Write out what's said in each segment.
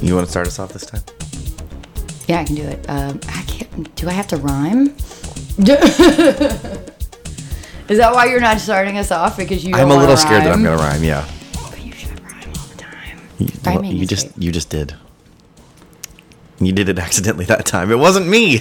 You want to start us off this time? Yeah, I can do it. I can't. Do I have to rhyme? Is that why you're not starting us off? Because you don't I'm a little rhyme? scared that I'm going to rhyme, yeah. But you should rhyme all the time. You just did. You did it accidentally that time. It wasn't me.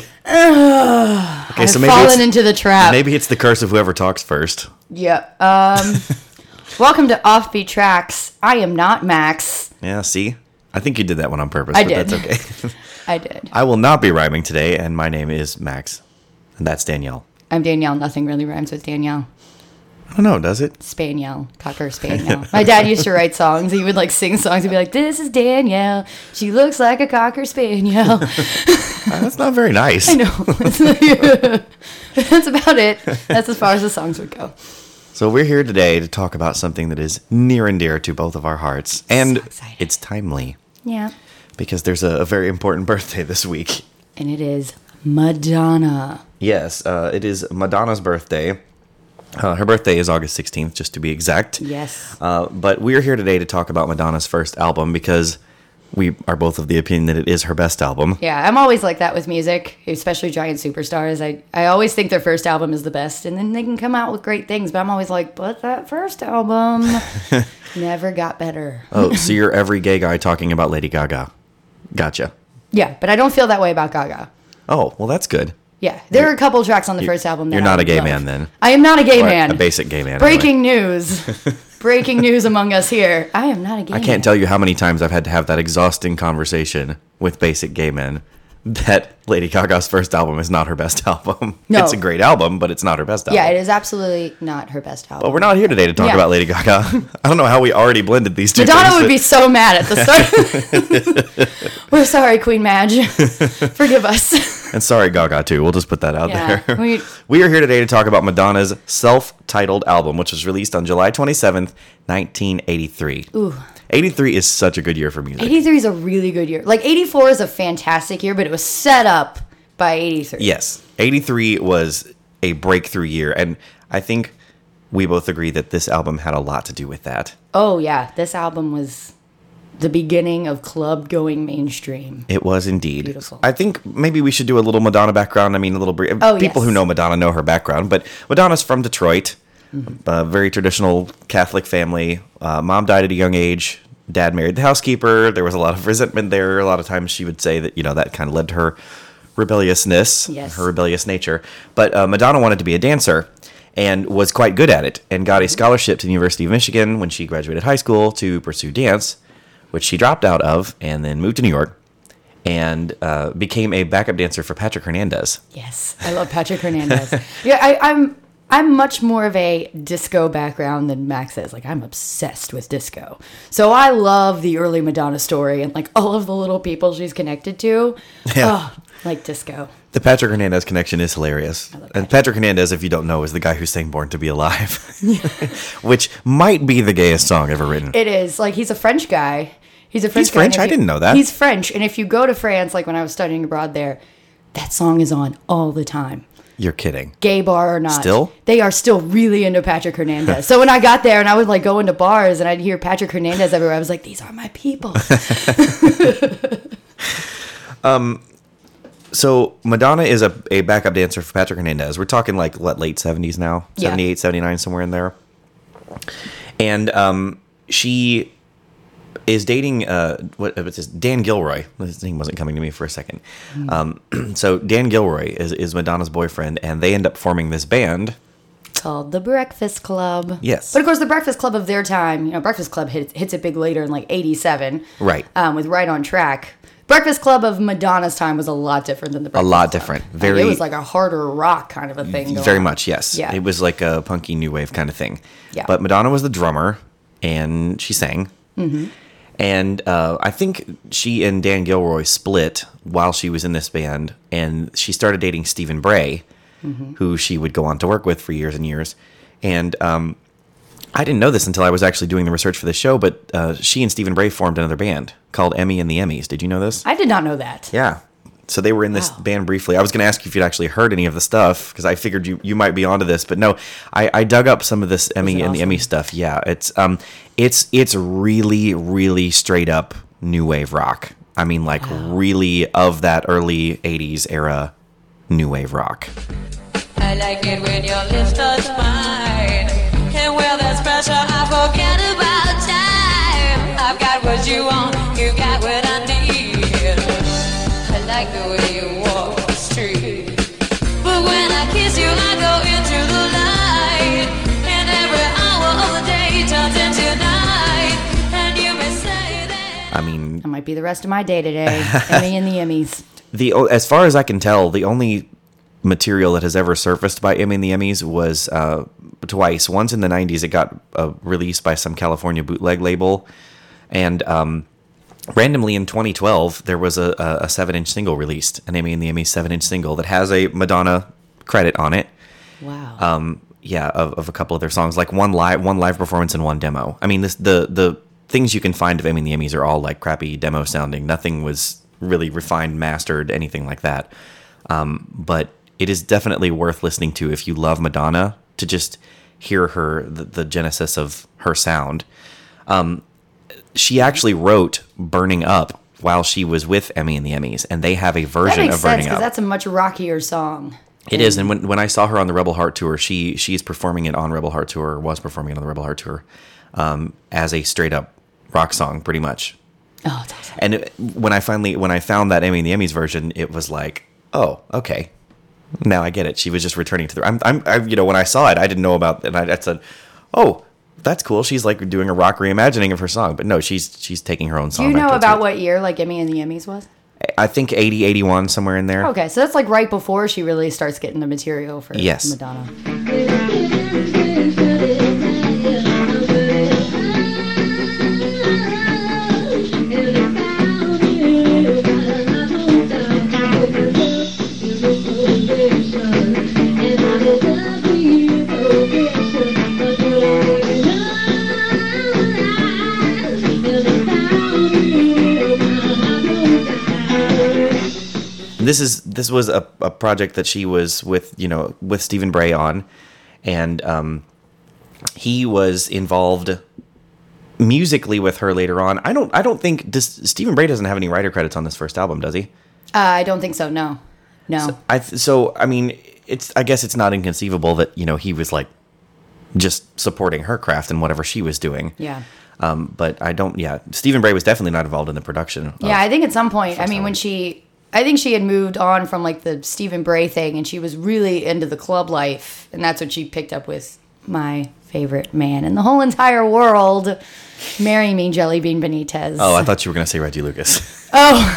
I've fallen into the trap. Maybe it's the curse of whoever talks first. Yeah. Welcome to Offbeat Tracks. I am not Max. Yeah, see? I think you did that one on purpose, I but did. that's okay. I did. I will not be rhyming today, and my name is Max. And that's Danielle. I'm Danielle. Nothing really rhymes with Danielle. I don't know, does it? Spaniel. Cocker Spaniel. My dad used to write songs. He would sing songs. He'd be like, "This is Danielle. She looks like a Cocker Spaniel." That's not very nice. I know. That's about it. That's as far as the songs would go. So we're here today to talk about something that is near and dear to both of our hearts. And excited. it's timely. Yeah. Because there's a very important birthday this week. And it is Madonna. Yes, it is Madonna's birthday. Her birthday is August 16th, just to be exact. Yes. But we're here today to talk about Madonna's first album because we are both of the opinion that it is her best album. Yeah, I'm always like that with music, especially giant superstars. I always think their first album is the best, and then they can come out with great things, but I'm always like, but that first album never got better. Oh, so you're every gay guy talking about Lady Gaga. Gotcha. Yeah, but I don't feel that way about Gaga. Oh, well, that's good. Yeah, there are a couple tracks on the first album that You're not I a gay love. man, then. I am not a gay Or man. a basic gay man. Breaking news. Breaking news among us here. I am not a gay man. I can't tell you how many times I've had to have that exhausting conversation with basic gay men that Lady Gaga's first album is not her best album. No. It's a great album, but it's not her best album. Yeah, it is absolutely not her best album. But we're not here today to talk about Lady Gaga. I don't know how we already blended these two Madonna things. would be so mad at the start. We're sorry, Queen Madge. Forgive us. And sorry, Gaga, too. We'll just put that out Yeah, there. We are here today to talk about Madonna's self-titled album, which was released on July 27th, 1983. Ooh. 83 is such a good year for music. 83 is a really good year. 84 is a fantastic year, but it was set up by 83. Yes. 83 was a breakthrough year, and I think we both agree that this album had a lot to do with that. Oh, yeah. This album was the beginning of club going mainstream. It was indeed. Beautiful. I think maybe we should do a little Madonna background. I mean, a little brief. Oh, People yes. who know Madonna know her background, but Madonna's from Detroit, a very traditional Catholic family. Mom died at a young age. Dad married the housekeeper. There was a lot of resentment there. A lot of times she would say that, that kind of led to her rebelliousness, Yes. her rebellious nature. But Madonna wanted to be a dancer and was quite good at it and got a scholarship to the University of Michigan when she graduated high school to pursue dance, which she dropped out of and then moved to New York and became a backup dancer for Patrick Hernandez. Yes, I love Patrick Hernandez. Yeah, I'm much more of a disco background than Max is. I'm obsessed with disco. So I love the early Madonna story and all of the little people she's connected to. Yeah. Oh, disco. The Patrick Hernandez connection is hilarious. And Patrick Hernandez, if you don't know, is the guy who sang Born to Be Alive, which might be the gayest song ever written. It is. He's a French guy. He's a French guy. French? I didn't know that. He's French. And if you go to France, when I was studying abroad there, that song is on all the time. You're kidding. Gay bar or not. Still? They are still really into Patrick Hernandez. So when I got there and I would go into bars and I'd hear Patrick Hernandez everywhere, I was like, these are my people. So Madonna is a backup dancer for Patrick Hernandez. We're talking late 70s now, Yeah. 78, 79, somewhere in there. And she is dating Dan Gilroy. His name wasn't coming to me for a second. So Dan Gilroy is Madonna's boyfriend, and they end up forming this band Called The Breakfast Club. Yes. But of course, The Breakfast Club of their time, Breakfast Club hits it big later in 87. Right. With Right on Track. Breakfast Club of Madonna's time was a lot different than The Breakfast Club. lot different. It was a harder rock kind of a thing going Very on. much, yes. Yeah. It was like a punky new wave kind of thing. Yeah. But Madonna was the drummer, and she sang. Mm-hmm. And I think she and Dan Gilroy split while she was in this band, and she started dating Stephen Bray, who she would go on to work with for years and years. And I didn't know this until I was actually doing the research for this show, but she and Stephen Bray formed another band called Emmy and the Emmys. Did you know this? I did not know that. Yeah. So they were in this band briefly. I was going to ask you if you'd actually heard any of the stuff, because I figured you might be onto this. But no, I dug up some of this Emmy and the Emmy stuff. Yeah, it's really, really straight up new wave rock. I mean, like, really of that early 80s era new wave rock. I like it when your lips touch mine. And where there's pressure, I forget about time. I've got what you want, you got what I need. I like the way you walk the street. But when I kiss you, I go into the light. And every hour of the day turns into night. And you may say that I mean, That might be the rest of my day today. Emmy and the Emmys. as far as I can tell, the only material that has ever surfaced by Emmy and the Emmys was twice. Once in the 90s, it got released by some California bootleg label. And randomly in 2012, there was a 7-inch single released, an Emmy and the Emmys 7-inch single that has a Madonna credit on it. Wow. Yeah, of a couple of their songs, like one live performance and one demo. I mean, the things you can find of Emmy and the Emmys are all like crappy demo sounding. Nothing was really refined, mastered, anything like that. But it is definitely worth listening to if you love Madonna, to just hear the genesis of her sound. She actually wrote "Burning Up" while she was with Emmy and the Emmys, and they have a That version makes of sense "Burning because Up." that's a much rockier song. It is, and when I saw her on the Rebel Heart tour, she's performing it on Rebel Heart tour, or was performing it on the Rebel Heart tour, as a straight up rock song, pretty much. Oh, it's awesome. And when I found that Emmy and the Emmys version, it was like, oh, okay, now I get it. She was just returning to the. When I saw it, I didn't know about, and I said, oh, that's cool. She's like doing a rock reimagining of her song, but no, she's taking her own Do song. you know back to about it. what year like Emmy and the Emmys was? I think 80, 81, somewhere in there. Okay, so that's like right before she really starts getting the material for Yes. Madonna. This was a project that she was with Stephen Bray on, and he was involved musically with her later on. I don't think Stephen Bray doesn't have any writer credits on this first album, does he? I don't think so. No. I mean, I guess it's not inconceivable that he was like just supporting her craft and whatever she was doing. Yeah. But I don't. Yeah, Stephen Bray was definitely not involved in the production. Yeah, I think at some point, I mean, album. I think she had moved on from like the Stephen Bray thing, and she was really into the club life, and that's what she picked up with my favorite man in the whole entire world, "Marry Me, Jelly Bean Benitez." Oh, I thought you were going to say Reggie Lucas.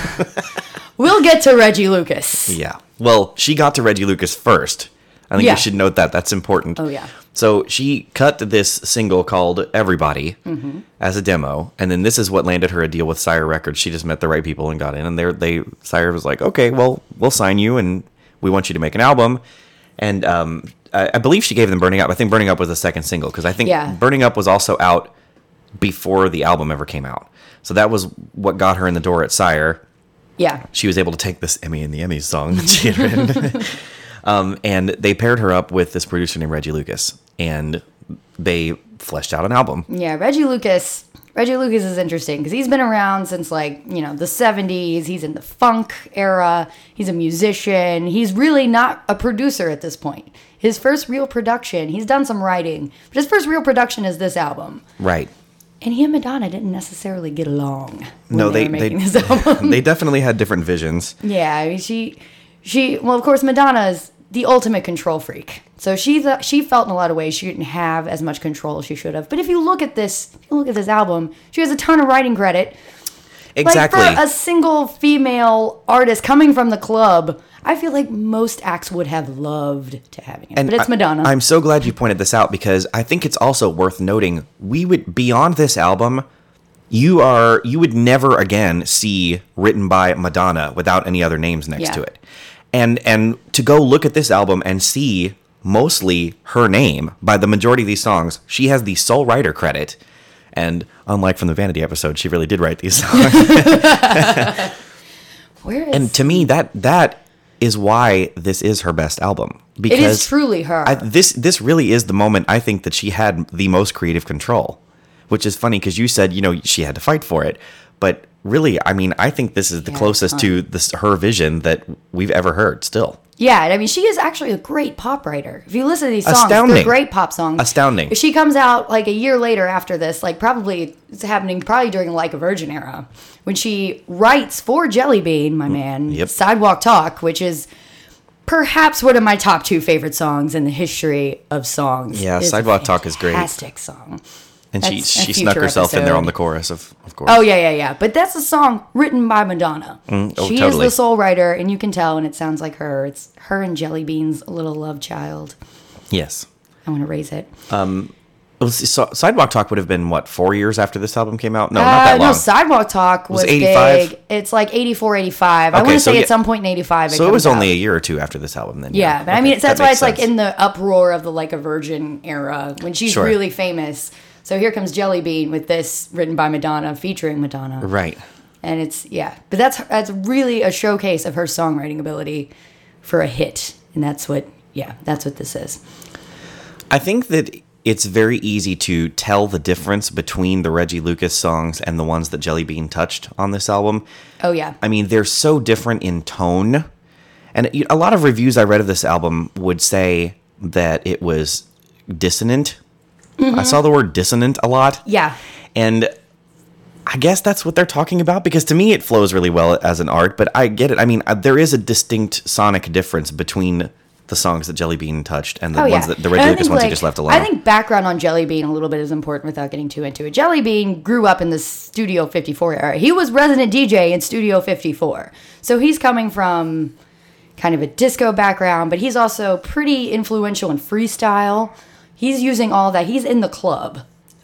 We'll get to Reggie Lucas. Yeah. Well, she got to Reggie Lucas first. I think Yeah. we should note that. That's important. Oh, yeah. So she cut this single called Everybody as a demo, and then this is what landed her a deal with Sire Records. She just met the right people and got in, and Sire was like, okay, well, we'll sign you, and we want you to make an album. And I believe she gave them Burning Up. I think Burning Up was the second single, because I think Burning Up was also out before the album ever came out. So that was what got her in the door at Sire. Yeah. She was able to take this Emmy and the Emmys song that she had written. And they paired her up with this producer named Reggie Lucas, and they fleshed out an album. Yeah, Reggie Lucas is interesting because he's been around since like, the 70s. He's in the funk era. He's a musician. He's really not a producer at this point. His first real production, he's done some writing, but his first real production is this album. Right. And he and Madonna didn't necessarily get along when No, they were making this album. they definitely had different visions. Yeah, I mean, well, of course, Madonna is the ultimate control freak. So she felt in a lot of ways she didn't have as much control as she should have. But if you look at this album, she has a ton of writing credit. Exactly. Like for a single female artist coming from the club, I feel like most acts would have loved to have it. But it's Madonna. I'm so glad you pointed this out, because I think it's also worth noting, beyond this album, you would never again see written by Madonna without any other names next to it. And to go look at this album and see mostly her name by the majority of these songs, she has the sole writer credit. And unlike from the Vanity episode, she really did write these songs. And to me, that is why this is her best album. Because it is truly her. This really is the moment I think that she had the most creative control. Which is funny because you said, she had to fight for it. But really, I mean, I think this is the closest to her vision that we've ever heard still. Yeah, I mean, she is actually a great pop writer. If you listen to these songs, Astounding. they're great pop songs. Astounding. She comes out like a year later after this, like probably it's happening probably during Like a Virgin era, when she writes for Jelly Bean, my man, Yep. Sidewalk Talk, which is perhaps one of my top 2 favorite songs in the history of songs. Yeah, It's a Sidewalk Talk is great. Fantastic song. And That's she a snuck future herself in there episode. on the chorus, of course. Oh, yeah. But that's a song written by Madonna. She is totally. the soul writer, and you can tell, and it sounds like her. It's her and Jelly Bean's little love child. Yes. I want to raise it. So Sidewalk Talk would have been, what, 4 years after this album came out? No, not that long. No, Sidewalk Talk was 85? big. It's like 84, 85. I Okay, want to so say yeah- at some point in 85. So it was only a year or two after this album then. Yeah, but I Okay, mean, that that's why makes it's like sense. in the uproar of the Like a Virgin era when she's Sure. really famous. So here comes Jelly Bean with this written by Madonna, featuring Madonna. Right. And it's, but that's really a showcase of her songwriting ability for a hit. And that's what this is. I think that it's very easy to tell the difference between the Reggie Lucas songs and the ones that Jelly Bean touched on this album. Oh, yeah. I mean, they're so different in tone. And a lot of reviews I read of this album would say that it was dissonant. I saw the word dissonant a lot. Yeah. And I guess that's what they're talking about, because to me it flows really well as an art, but I get it. I mean, there is a distinct sonic difference between the songs that Jelly Bean touched and the ones that the Reggie Lucas ones he just left alone. I think background on Jelly Bean a little bit is important without getting too into it. Jelly Bean grew up in the Studio 54 era. He was resident DJ in Studio 54. So he's coming from kind of a disco background, but he's also pretty influential in freestyle. He's using all that. He's in the club.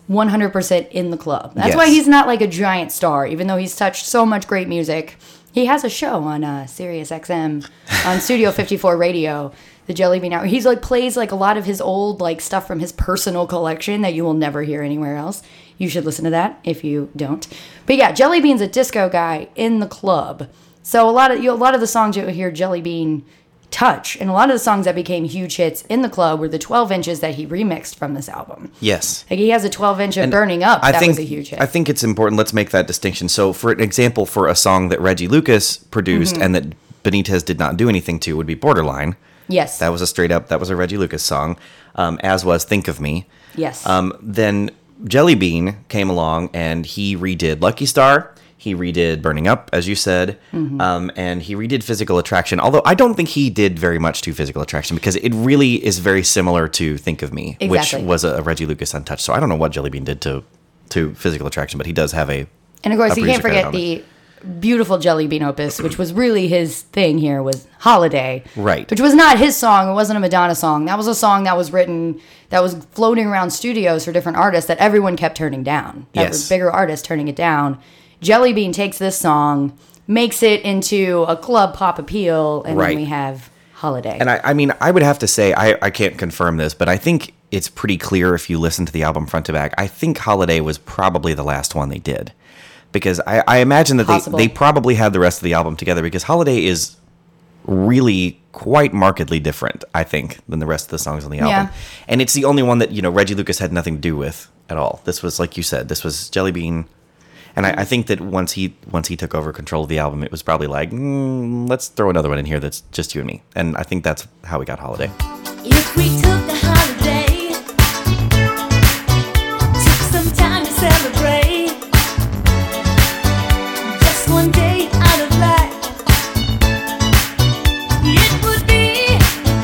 100% in the club. That's why Yes. he's not like a giant star, even though he's touched so much great music. He has a show on Sirius XM on Studio 54 Radio, the Jelly Bean Hour. He's like plays like a lot of his old like stuff from his personal collection that you will never hear anywhere else. You should listen to that if you don't. But yeah, Jelly Bean's a disco guy in the club. So a lot of the songs you'll hear Jelly Bean touch, and a lot of the songs that became huge hits in the club were the 12 inches that he remixed from this album. Yes. Like he has a 12-inch of And Burning Up. I That think, was a huge hit. I think it's important. Let's make that distinction. So, for an example, for a song that Reggie Lucas produced and that Benitez did not do anything to would be Borderline. Yes. That was a Reggie Lucas song, as was Think of Me. Yes. Then Jelly Bean came along and he redid Lucky Star. He redid Burning Up, as you said, and he redid Physical Attraction, although I don't think he did very much to Physical Attraction because it really is very similar to Think of Me, Exactly. which was a Reggie Lucas untouched. So I don't know what Jelly Bean did to Physical Attraction, but he does have a and of course, a you can't producer forget credit the beautiful Jelly Bean opus, which was really his thing here, was Holiday. Right. Which was not his song. It wasn't a Madonna song. That was a song that was written, that was floating around studios for different artists that everyone kept turning down. That Yes. was bigger artists turning it down. Jelly Bean takes this song, makes it into a club pop appeal, and Right. then we have Holiday. And I mean, I would have to say, I can't confirm this, but I think it's pretty clear if you listen to the album front to back. I think Holiday was probably the last one they did. Because I imagine that Possible. they probably had the rest of the album together, because Holiday is really quite markedly different, I think, than the rest of the songs on the album. Yeah. And it's the only one that, Reggie Lucas had nothing to do with at all. This was, like you said, this was Jelly Bean. And I think that once he took over control of the album, it was probably like, let's throw another one in here that's just you and me. And I think that's how we got Holiday. If we took a holiday, took some time to celebrate, just one day out of life, it would be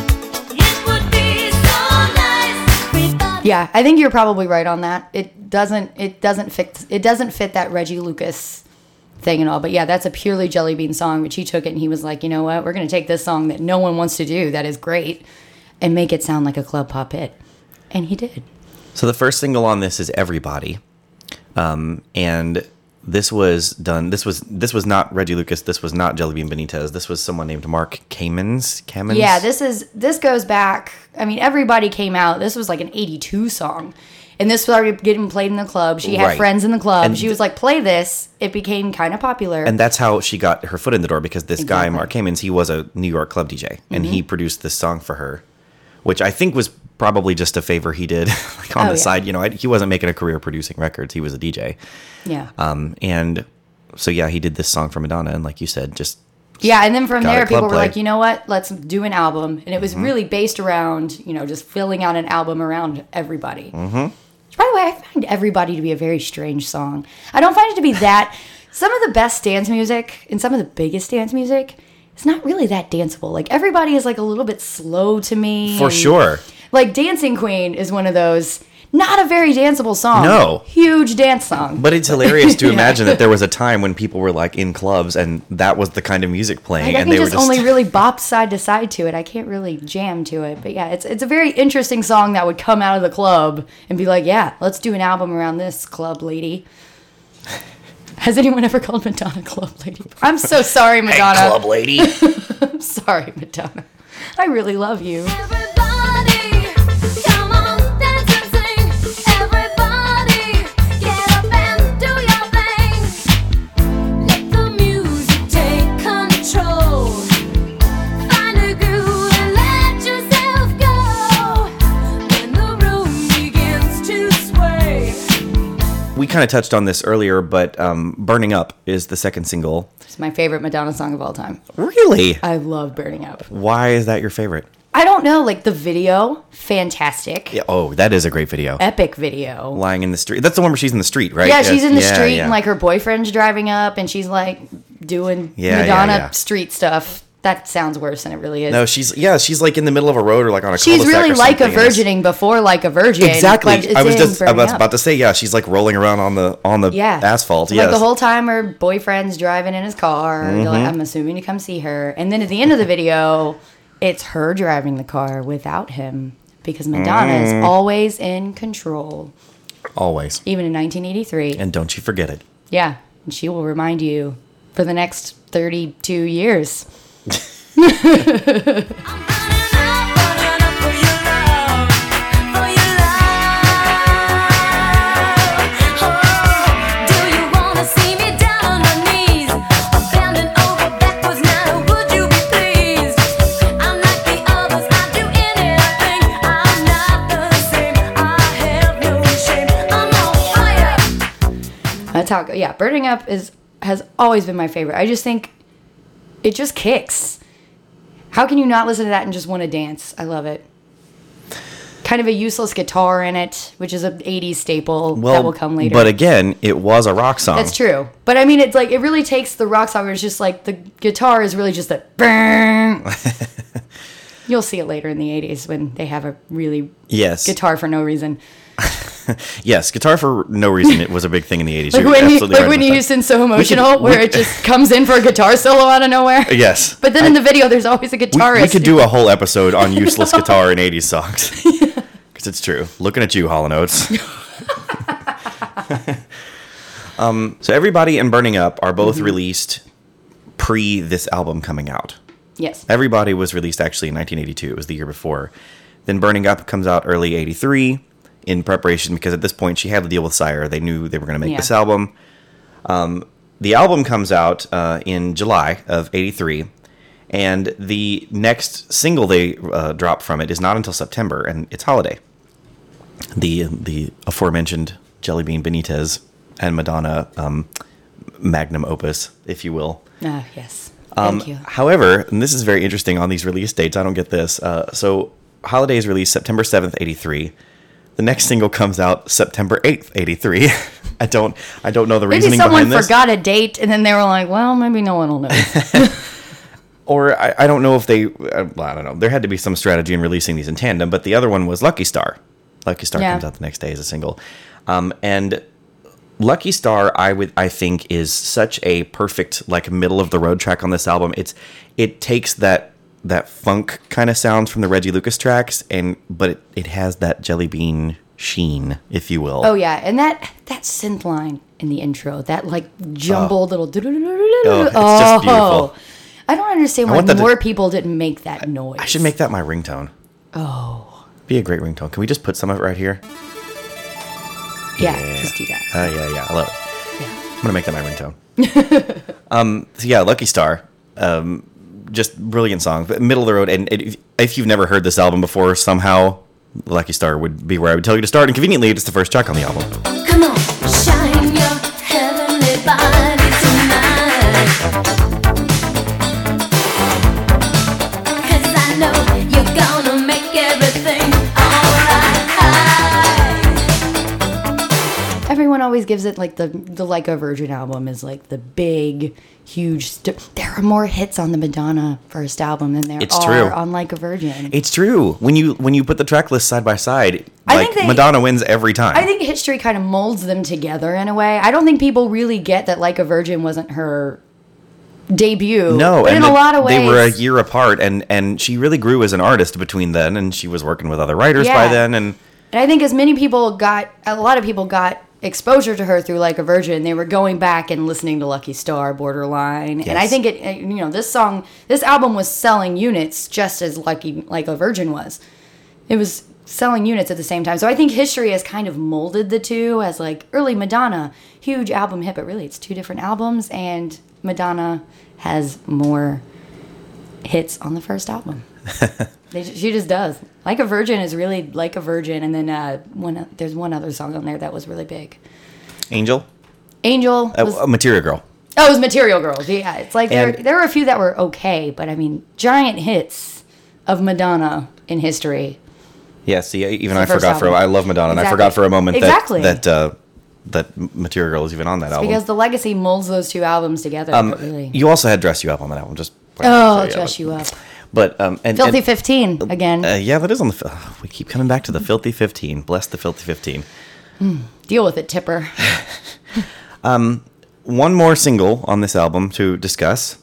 so nice. We thought Yeah, I think you're probably right on that. It doesn't fit that Reggie Lucas thing and all. But yeah, that's a purely Jelly Bean song, which he took it and he was like, you know what, we're gonna take this song that no one wants to do, that is great, and make it sound like a club pop hit. And he did. So the first single on this is Everybody. And this was done. This was not Reggie Lucas. This was not Jelly Bean Benitez. This was someone named Mark Kamens. Yeah, this goes back. I mean, Everybody came out. This was like an '82 song, and this started getting played in the club. She had Right. friends in the club. And she was like, "Play this." It became kind of popular. And that's how she got her foot in the door, because this guy, Exactly. Mark Kamens, he was a New York club DJ, and he produced this song for her, which I think was probably just a favor he did like on Oh, the yeah. side. He wasn't making a career producing records. He was a DJ. yeah, And So yeah, he did this song for Madonna, and like you said, just Yeah, and then from Got there, a club people were play. like, you know what? Let's do an album. And it was really based around, just filling out an album around everybody. Mm-hmm. By the way, I find Everybody to be a very strange song. I don't find it to be that. Some of the best dance music and some of the biggest dance music, it's not really that danceable. Like, Everybody is like a little bit slow to me. for and, sure. Like, Dancing Queen is one of those, not a very danceable song. No. Huge dance song. But it's hilarious to Yeah. imagine that there was a time when people were like in clubs and that was the kind of music playing, Like, I and can they were just just only really bop side to side to it. I can't really jam to it. But yeah, it's a very interesting song that would come out of the club and be like, yeah, let's do an album around this, club lady. Has anyone ever called Madonna club lady? I'm so sorry, Madonna. Hey, club lady. I'm sorry, Madonna. I really love you. Everybody, come on, dance and sing. Everybody, get up and do your thing. Let the music take control. Find a groove and let yourself go. When the room begins to sway. We kind of touched on this earlier, but "Burning Up" is the second single. It's my favorite Madonna song of all time. Really? I love Burning Up. Why is that your favorite? I don't know, like the video, fantastic. Yeah, oh, that is a great video. Epic video. Lying in the street. That's the one where she's in the street, right? Yeah, she's in the Yeah, street yeah. and like her boyfriend's driving up and she's like doing Yeah, Madonna yeah. street stuff. That sounds worse than it really is. No, she's like in the middle of a road or like on a She's cul-de-sac really or like a something, and it's- virgining before like a virgin. Exactly. but it's I was in just Burning Up. about to say, yeah, she's like rolling around on the Yeah. asphalt. Like Yes. the whole time her boyfriend's driving in his car. Mm-hmm. Like, I'm assuming to come see her. And then at the end of the video, it's her driving the car without him. Because Madonna Mm. is always in control. Always. Even in 1983. And don't you forget it. Yeah. And she will remind you for the next 32 years. I'm burning up for your love, for your love. Oh, do you wanna see me down on my knees, or bending over backwards now? Would you be pleased? I'm like the others, I do anything. I'm not the same. I have no shame. I'm on fire. That's how, yeah, Burning Up has always been my favorite. I just think it just kicks. How can you not listen to that and just want to dance? I love it. Kind of a useless guitar in it, which is an 80s staple that will come later. But again, it was a rock song. That's true. But I mean, it's like, it really takes the rock song where it's just like the guitar is really just a bang. You'll see it later in the 80s when they have a really Yes. guitar for no reason. Yes, guitar for no reason. It was a big thing in the 80s. Like You're Whitney, absolutely like right Whitney about that. Houston's So Emotional, where it just comes in for a guitar solo out of nowhere. Yes. But then in the video, there's always a guitarist. We could do a whole episode on useless guitar in 80s songs. Because it's true. Looking at you, Hall & Oates. So Everybody and Burning Up are both Mm-hmm. released pre this album coming out. Yes. Everybody was released actually in 1982. It was the year before. Then Burning Up comes out early 83 in preparation because at this point she had to deal with Sire. They knew they were going to make Yeah. this album. The album comes out in July of 83. And the next single they drop from it is not until September, and it's Holiday. The aforementioned Jelly Bean Benitez and Madonna magnum opus, if you will. Ah, yes. Thank you. However, and this is very interesting on these release dates, I don't get this. So Holiday is released September 7th, 83. The next single comes out September 8th, 83. I don't know the Maybe reasoning someone behind this. forgot a date and then they were like, well, maybe no one will know. Or I don't know if they, well, I don't know. There had to be some strategy in releasing these in tandem, but the other one was Lucky Star. Lucky Star Yeah. comes out the next day as a single. And Lucky Star, I think, is such a perfect, like, middle of the road track on this album. It takes that funk kind of sound from the Reggie Lucas tracks, but it has that Jelly Bean sheen, if you will. Oh, yeah. And that synth line in the intro, that like jumbled little. Oh, it's just beautiful. I don't understand why want that to- more people didn't make that noise. I should make that my ringtone. Oh. Be a great ringtone. Can we just put some of it right here? Yeah, just do that. Yeah. I love it. Yeah. I'm gonna make that my ringtone. So yeah, Lucky Star, just brilliant song, but middle of the road. And if you've never heard this album before, somehow Lucky Star would be where I would tell you to start. And conveniently, it's the first track on the album. Come on, shine your heavenly body tonight. everyone always gives it like the Like a Virgin album is like the big, huge. There are more hits on the Madonna first album than there It's are true. on Like a Virgin. It's true. When you put the track list side by side, I like think they- Madonna wins every time. I think history kind of molds them together in a way. I don't think people really get that Like a Virgin wasn't her debut. no, but and in a lot of ways they were a year apart, and she really grew as an artist between then, and she was working with other writers by Yeah. then, and And I think a lot of people got exposure to her through Like a Virgin. They were going back and listening to Lucky Star, Borderline. And I Yes. think this album was selling units just as Like a Virgin was. It was selling units at the same time. So I think history has kind of molded the two as like early Madonna, huge album hit, but really it's two different albums, and Madonna has more hits on the first album. She just does. Like a Virgin is really Like a Virgin, and then there's one other song on there that was really big. Angel, Angel was, Material Girl. oh, it was Material Girls. Yeah, it's like And- there were a few that were okay, but I mean, giant hits of Madonna in history. Yeah, see, even the I first forgot album. I love Madonna, and I Exactly. forgot for a moment Exactly. that Material Girl is even on that album. Because the legacy molds those two albums together. but really. You also had Dress You Up on that album, just Oh, Dress You Up. But Filthy and, 15 again. yeah, that is on the. We keep coming back to the Filthy 15. Bless the Filthy 15. Deal with it, Tipper. One more single on this album to discuss,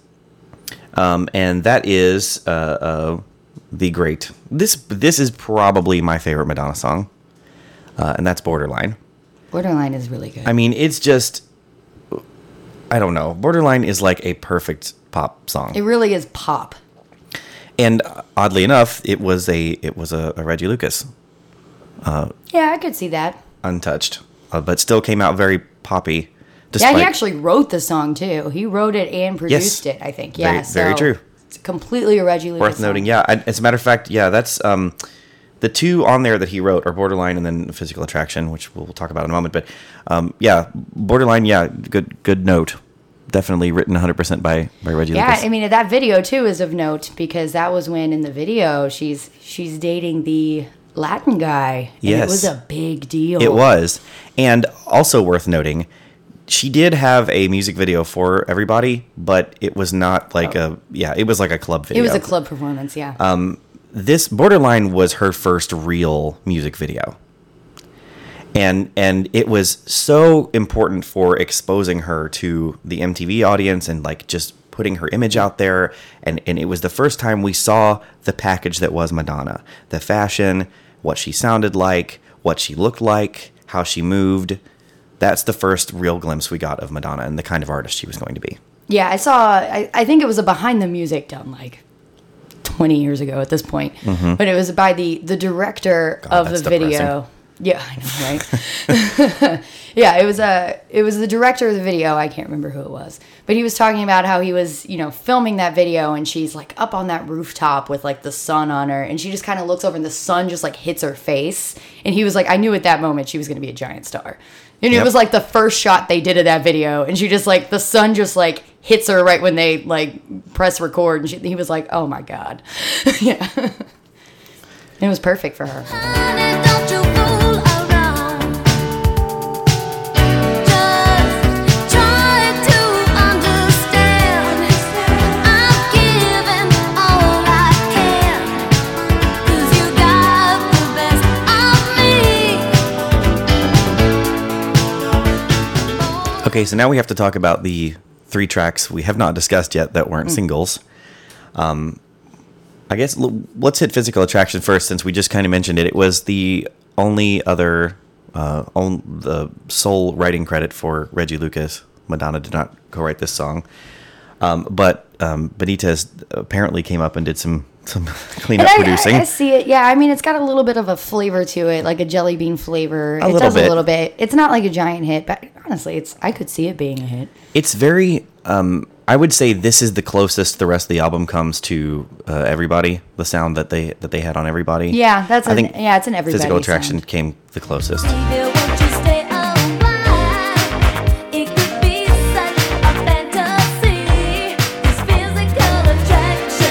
and that is the great. This is probably my favorite Madonna song, and that's Borderline. Borderline is really good. I mean, it's just. I don't know. Borderline is like a perfect pop song. It really is pop. And oddly enough, it was a Reggie Lucas Yeah, I could see that. untouched, but still came out very poppy. Yeah, Despite, he actually wrote the song too. He wrote it and produced Yes. it, I think. Yeah, Very true. It's completely a Reggie Lucas worth noting. Yeah, as a matter of fact, yeah, that's the two on there that he wrote are Borderline and then Physical Attraction, which we'll talk about in a moment. But yeah, Borderline, yeah, good note. Definitely written 100% by Reggie Yeah, Lucas. I mean that video too is of note because that was when in the video she's dating the Latin guy. And Yes. it was a big deal. It was. And also worth noting, she did have a music video for Everybody, but it was not like it was like a club video. It was a club performance. Yeah. This Borderline was her first real music video. And it was so important for exposing her to the MTV audience and like just putting her image out there. And it was the first time we saw the package that was Madonna. The fashion, what she sounded like, what she looked like, how she moved. That's the first real glimpse we got of Madonna and the kind of artist she was going to be. Yeah, I think it was a behind the music done like 20 years ago at this point. But it was by the director of the that's video. depressing. Yeah, I know, right? Yeah, it was the director of the video. I can't remember who it was. But he was talking about how he was, filming that video and she's like up on that rooftop with like the sun on her and she just kind of looks over and the sun just like hits her face. And he was like, I knew at that moment she was going to be a giant star. And it Yep. was like the first shot they did of that video. And she just like, the sun just like hits her right when they like press record. And he was like, oh my God. Yeah. It was perfect for her. Honey, don't you fool around. Just try to understand. I'm giving all I can. 'Cause you got the best of me. Okay, so now we have to talk about the 3 tracks we have not discussed yet that weren't singles. I guess let's hit Physical Attraction first, since we just kind of mentioned it. It was the only other, the sole writing credit for Reggie Lucas. Madonna did not co-write this song, but Benitez apparently came up and did some cleanup producing. I see it. Yeah, I mean, it's got a little bit of a flavor to it, like a jelly bean flavor. It little does bit. a little bit. It's not like a giant hit, but honestly, I could see it being a hit. It's very. I would say this is the closest the rest of the album comes to Everybody. The sound that they had on Everybody. Yeah, it's an Everybody Physical Attraction sound. came the closest. Baby, won't you stay a while? It could be such a fantasy. This physical attraction,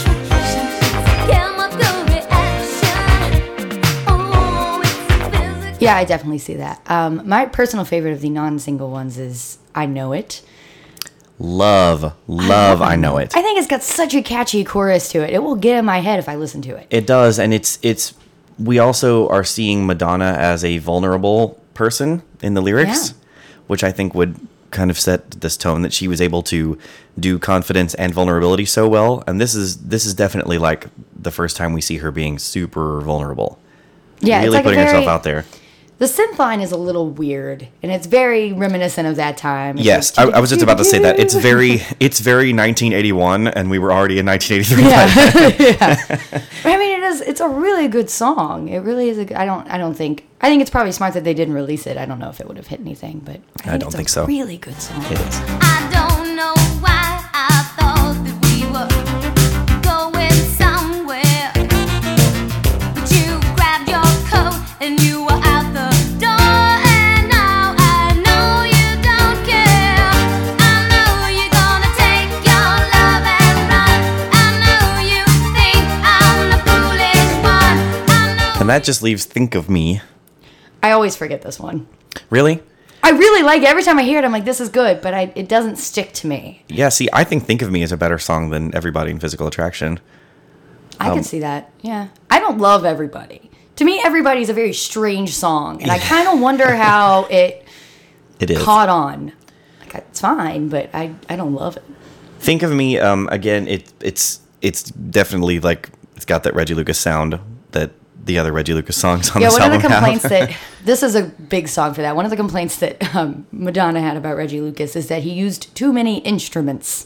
chemical reaction. Oh, it's a physical Yeah, I definitely see that. My personal favorite of the non-single ones is "I Know It." Love, I Know It. I think it's got such a catchy chorus to it. It will get in my head if I listen to it. It does, and it's. We also are seeing Madonna as a vulnerable person in the lyrics, Yeah. which I think would kind of set this tone that she was able to do confidence and vulnerability so well. And this is definitely like the first time we see her being super vulnerable. Yeah, really it's like putting a very, herself out there. The synth line is a little weird, and it's very reminiscent of that time. It's Yes, like, I was just about to say that. It's very 1981, and we were already in 1983. Yeah. But I mean, it's a really good song. It really is. I think it's probably smart that they didn't release it. I don't know if it would have hit anything, but I don't think so. Really good song. It is. I don't know why I thought that we were going somewhere, but you grabbed your coat and you were out the door, and now I know you don't care. I know you're gonna take your love and run. I know you think I'm the foolish one. I know. And that just leaves "Think of Me." I always forget this one. Really? I really like it. Every time I hear it, I'm like, this is good, but it doesn't stick to me. Yeah. See, I think of Me" is a better song than "Everybody in Physical Attraction." I can see that. Yeah. I don't love Everybody. To me, Everybody's a very strange song, and I kind of wonder how it It is. caught on. Like, it's fine, but I don't love it. "Think of Me." Again, it's definitely like it's got that Reggie Lucas sound that the other Reggie Lucas songs on Yeah, this one of album the complaints have. that this is a big song for that. One of the complaints that Madonna had about Reggie Lucas is that he used too many instruments.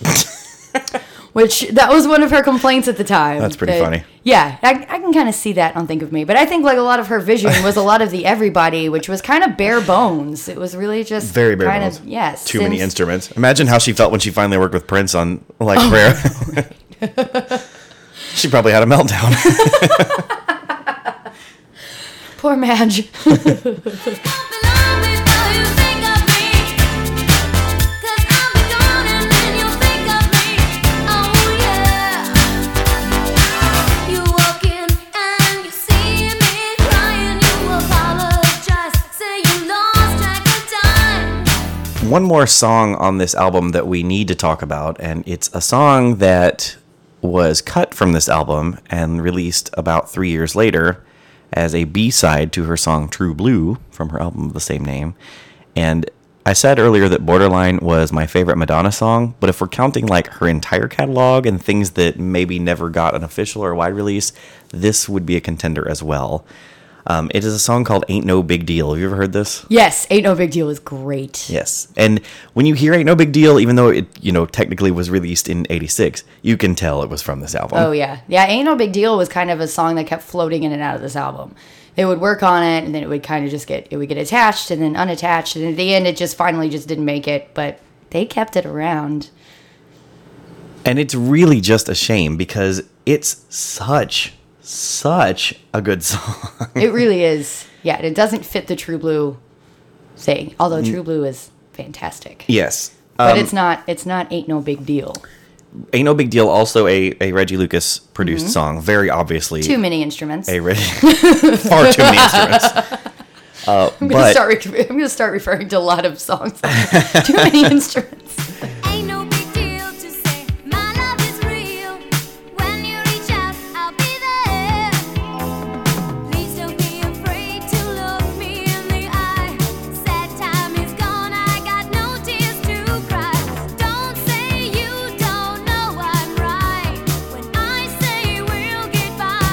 Which that was one of her complaints at the time. That's pretty funny. Yeah, I can kind of see that on Think of Me, but I think like a lot of her vision was a lot of the Everybody, which was kind of bare bones. It was really just Very bare kind bones. of yes, Too many instruments. Imagine how she felt when she finally worked with Prince on like Rare. She probably had a meltdown. Poor Madge. One more song on this album that we need to talk about, and it's a song that was cut from this album and released about 3 years later as a B-side to her song True Blue from her album of the same name. And I said earlier that Borderline was my favorite Madonna song, but if we're counting like her entire catalog and things that maybe never got an official or wide release, this would be a contender as well. It is a song called Ain't No Big Deal. Have you ever heard this? Yes, Ain't No Big Deal is great. Yes. And when you hear Ain't No Big Deal, even though it, technically was released in 86, you can tell it was from this album. Oh yeah, yeah. Ain't No Big Deal was kind of a song that kept floating in and out of this album. They would work on it, and then it would kind of get attached and then unattached, and at the end, it just finally just didn't make it. But they kept it around. And it's really just a shame because it's such a good song. It really is. Yeah, and it doesn't fit the True Blue thing. Although True Blue is fantastic. Yes. But it's not Ain't No Big Deal. Ain't No Big Deal, also a Reggie Lucas produced song. Very obviously. Too many instruments. Far too many instruments. I'm gonna start referring to a lot of songs. Too many instruments. Ain't no big deal to say my love is real. When you reach out, I'll be there. Please don't be afraid to look me in the eye. Sad time is gone, I got no tears to cry. Don't say you don't know I'm right when I say we'll get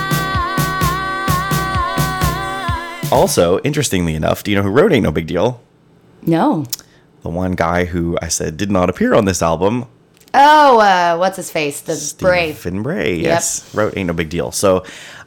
by. Also, interestingly enough, do you know who wrote Ain't No Big Deal? No. The one guy who I said did not appear on this album. Oh, what's his face? The Brave. Stephen Bray, yes, wrote Ain't No Big Deal. So,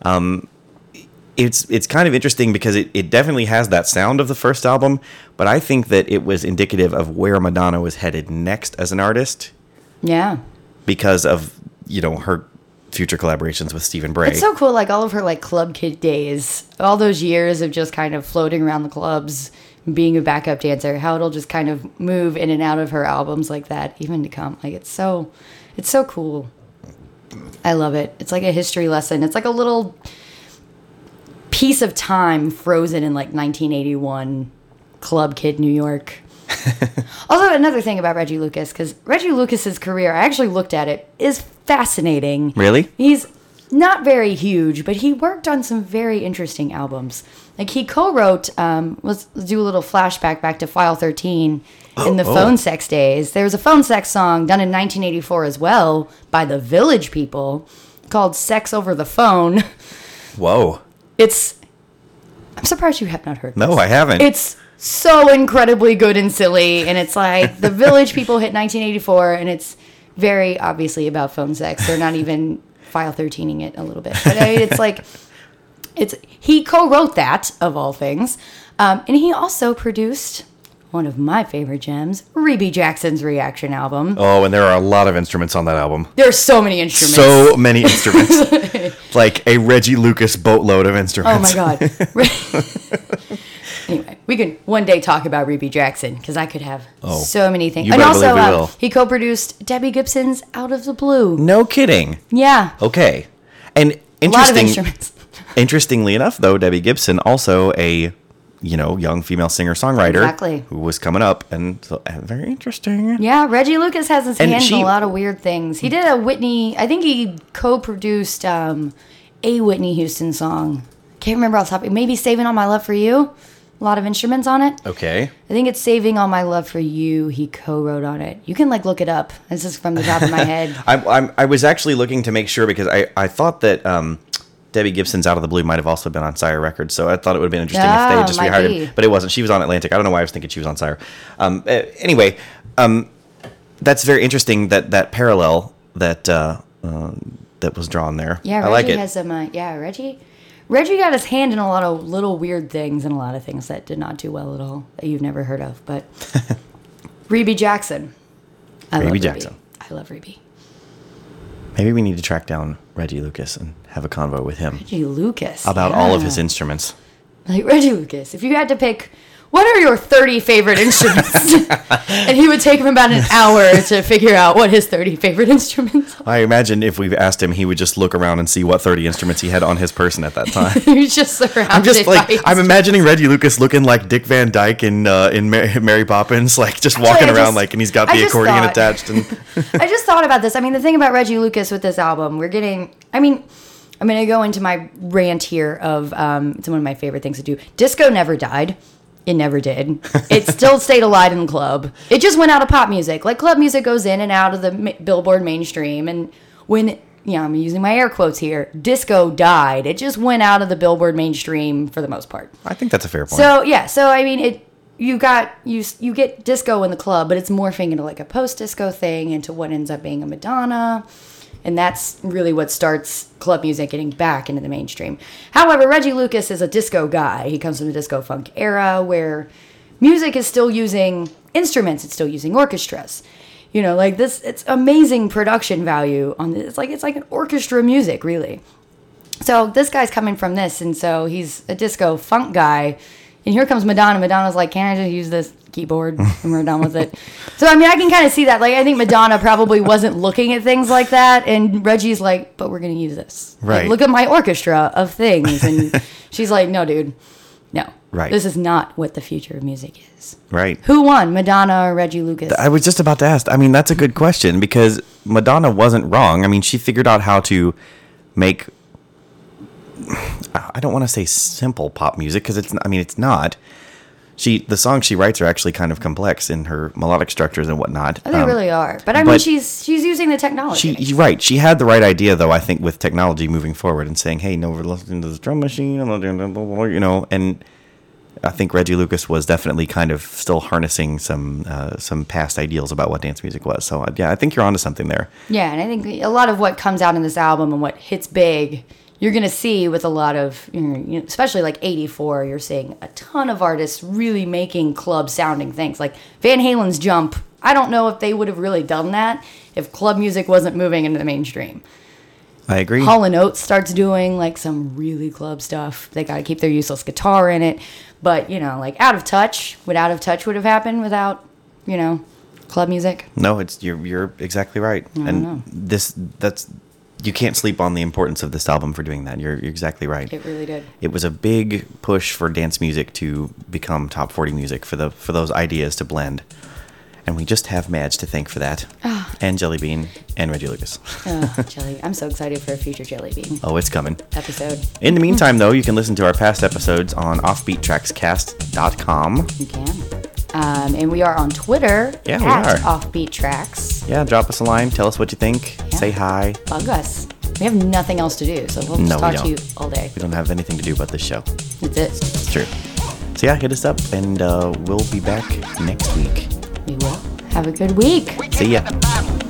it's kind of interesting because it definitely has that sound of the first album, but I think that it was indicative of where Madonna was headed next as an artist Yeah. because of, her future collaborations with Stephen Bray. It's so cool, like all of her like club kid days, all those years of just kind of floating around the clubs, being a backup dancer, how it'll just kind of move in and out of her albums like that, even to come. Like it's so cool. I love it. It's like a history lesson. It's like a little piece of time frozen in like 1981 club kid New York. Also, another thing about Reggie Lucas, because Reggie Lucas's career, I actually looked at it, is fascinating. Really? He's not very huge, but he worked on some very interesting albums. Like he co-wrote, let's do a little flashback back to File 13 in the Phone Sex days. There was a Phone Sex song done in 1984 as well by the Village People called Sex Over the Phone. Whoa. I'm surprised you have not heard this. No, I haven't. It's so incredibly good and silly, and it's like the Village People hit 1984, and it's very obviously about phone sex. They're not even File 13ing it a little bit, but I mean, it's like he co-wrote that of all things, and he also produced one of my favorite gems, Reby Jackson's Reaction album. Oh, and there are a lot of instruments on that album. There's so many instruments. So many instruments. Like a Reggie Lucas boatload of instruments. Oh my god. Anyway, we can one day talk about Reby Jackson because I could have so many things. You And better also, believe we will. he co-produced Debbie Gibson's "Out of the Blue." No kidding. Yeah, Okay. And a lot of instruments. Interestingly enough, though, Debbie Gibson, also a young female singer-songwriter Exactly. who was coming up, and so very interesting. Yeah, Reggie Lucas has his And hand in she- a lot of weird things. He did a Whitney. I think he co-produced a Whitney Houston song. Can't remember off the top. Maybe "Saving All My Love for You." A lot of instruments on it. Okay. I think it's "Saving All My Love for You." He co-wrote on it. You can look it up. This is from the top of my head. I was actually looking to make sure because I thought that Debbie Gibson's "Out of the Blue" might have also been on Sire Records, so I thought it would have been interesting if they had just might rehired be. him, but it wasn't. She was on Atlantic. I don't know why I was thinking she was on Sire. Anyway, that's very interesting that parallel that was drawn there. Yeah, I Reggie like it. has some. Reggie got his hand in a lot of little weird things and a lot of things that did not do well at all that you've never heard of. But Reby Jackson, I love Reby Jackson. I love Reby. Maybe we need to track down Reggie Lucas and have a convo with him Reggie Lucas about all of yeah. his instruments. Like Reggie Lucas, if you had to pick, what are your 30 favorite instruments? And he would take him about an hour to figure out what his 30 favorite instruments are. I imagine if we asked him, he would just look around and see what 30 instruments he had on his person at that time. He's just surrounded I'm just like, by I'm imagining Reggie Lucas looking like Dick Van Dyke in Mary Poppins, like just walking I around just- like, and he's got I the just accordion thought- attached. And I just thought about this. I mean, the thing about Reggie Lucas with this album, I'm going to go into my rant here of it's one of my favorite things to do. Disco never died. It never did. It still stayed alive in the club. It just went out of pop music. Like club music goes in and out of the Billboard mainstream. And when, I'm using my air quotes here, disco died. It just went out of the Billboard mainstream for the most part. I think that's a fair point. So I mean, you get disco in the club, but it's morphing into like a post-disco thing, into what ends up being a Madonna, and that's really what starts club music getting back into the mainstream. However, Reggie Lucas is a disco guy. He comes from the disco funk era where music is still using instruments, it's still using orchestras. Like this, it's amazing production value on this. It's like an orchestra music, really. So this guy's coming from this, and so he's a disco funk guy. And here comes Madonna. Madonna's like, "Can I just use this keyboard?" And we're done with it. So, I mean, I can kind of see that. Like, I think Madonna probably wasn't looking at things like that. And Reggie's like, "But we're going to use this. Like, Right. look at my orchestra of things." And she's like, "No, dude. No. Right. This is not what the future of music is." right. Who won, Madonna or Reggie Lucas? I was just about to ask. I mean, that's a good question because Madonna wasn't wrong. I mean, she figured out how to make, I don't want to say simple pop music because it's not. The songs she writes are actually kind of complex in her melodic structures and whatnot. They really are. But I mean, but she's using the technology. You're right. She had the right idea, though, I think, with technology moving forward and saying, "Hey, no, we're listening to this drum machine," and I think Reggie Lucas was definitely kind of still harnessing some past ideals about what dance music was. So, yeah, I think you're onto something there. Yeah, and I think a lot of what comes out in this album and what hits big, you're going to see with a lot of, especially like 84, you're seeing a ton of artists really making club sounding things. Like Van Halen's Jump, I don't know if they would have really done that if club music wasn't moving into the mainstream. I agree. Hall & Oates starts doing like some really club stuff. They got to keep their useless guitar in it. But, like Out of Touch would have happened without, club music? No, you're exactly right. And that's you can't sleep on the importance of this album for doing that. You're exactly right. It really did. It was a big push for dance music to become top 40 music, for those ideas to blend. And we just have Madge to thank for that. And Jelly Bean and Reggie Lucas. Jelly. I'm so excited for a future Jelly Bean Oh, it's coming. episode. In the meantime, though, you can listen to our past episodes on offbeattrackscast.com. You can. And we are on Twitter Yeah, we at are. Offbeat Tracks. Yeah, drop us a line. Tell us what you think. Yeah. Say hi. Bug us. We have nothing else to do, so we'll just No, we talk to don't. you all day. We don't have anything to do but this show. That's it. It's true. So yeah, hit us up, and we'll be back next week. We will. Have a good week. See ya. Bye.